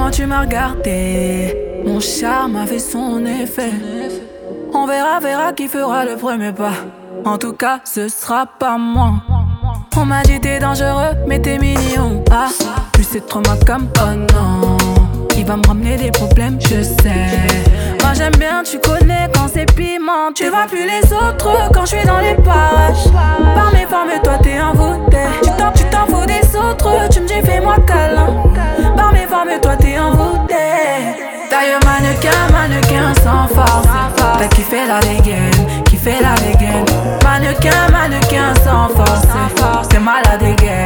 Quand tu m'as regardé, mon charme a fait son effet. On verra qui fera le premier pas. En tout cas, ce sera pas moi. On m'a dit t'es dangereux, mais t'es mignon. Ah, plus c'est trop ma comme oh non. Il va me ramener des problèmes, je sais. Moi j'aime bien, tu connais quand c'est piment. Tu vois plus les autres quand je suis dans les parages. Par mes formes, toi t'es envoûté. Tu t'en fous des autres, tu me dis fais-moi câlin. Par mes formes, toi t'es envoûté. D'ailleurs mannequin sans force. T'as kiffé la dégaine, mannequin sans force. T'es malade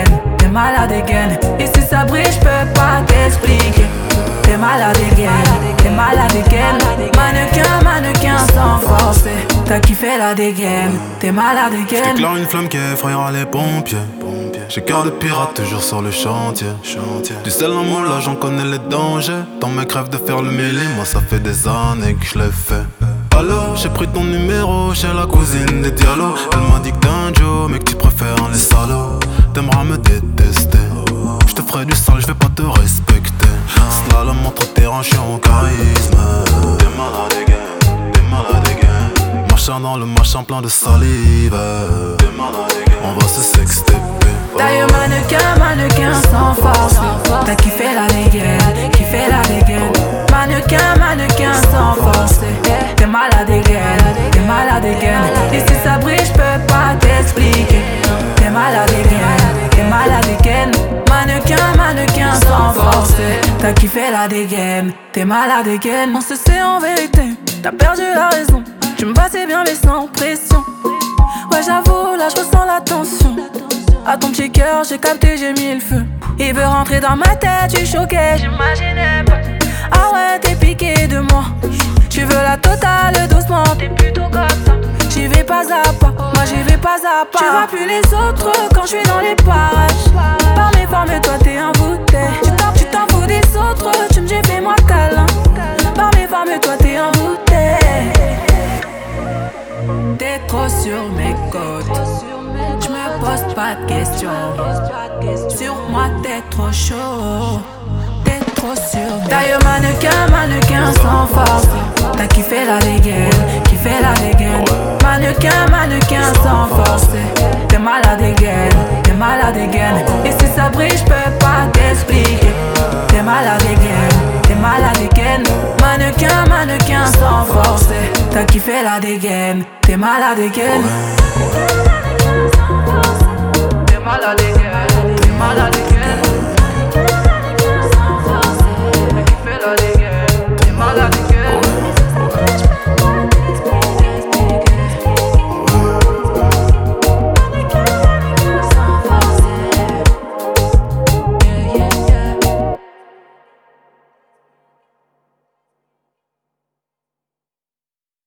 again. Et si ça brille, j'peux pas t'expliquer. T'es malade again. Mannequin sans force. T'as kiffé la dégaine, t'es malade again. J'éclaire une flamme qui effrayera les pompiers. J'ai cœur de pirate toujours sur le chantier. Du sel en moi là j'en connais les dangers. Ton mec rêve de faire le mêlé, moi ça fait des années que je l'ai fait. Alors j'ai pris ton numéro chez la cousine des Diallo. Elle m'a dit que t'es un Joe mais que tu préfères les salauds. T'aimeras me détester. Je te ferai du sale, je vais pas te respecter. Slalom entre terrain, je suis en charisme. T'es malade again. Marchant dans le machin plein de salive. On va se sexter. D'ailleurs mannequin sans force. T'as kiffé la dégaine. Mannequin sans force. T'es malade again. Et si ça brille, j'peux pas t'expliquer. T'es malade again. Mannequin sans force. T'as kiffé la dégaine. T'es malade again. On se sait en vérité, t'as perdu la raison. Tu me passais bien mais sans pression. Ouais j'avoue, là j'ressens la tension. À ton petit cœur, j'ai capté, j'ai mis le feu. Il veut rentrer dans ma tête, tu choqué, j'imaginais pas. Ah ouais, t'es piqué de moi. Tu veux la totale doucement, t'es plutôt comme ça. J'y vais pas à pas, moi j'y vais pas à pas. Tu vois plus les autres quand je suis dans les parages. Par mes formes, toi t'es envoûté. Tu t'en fous des autres, tu me dis fais-moi câlin. Par mes formes, toi t'es envoûté. T'es trop sur mes côtes. J'me pose pas de questions. Sur moi t'es trop chaud. T'es trop sur mes. D'ailleurs mannequin sans force. T'as kiffé la dégaine. Mannequin sans force. T'es malade again. Et si ça brille, j'peux pas t'expliquer. T'es malade again. Mannequin sans force. T'as kiffé la dégaine. T'es malade again. T'es malade again. T'as kiffé la dégaine. T'es malade again.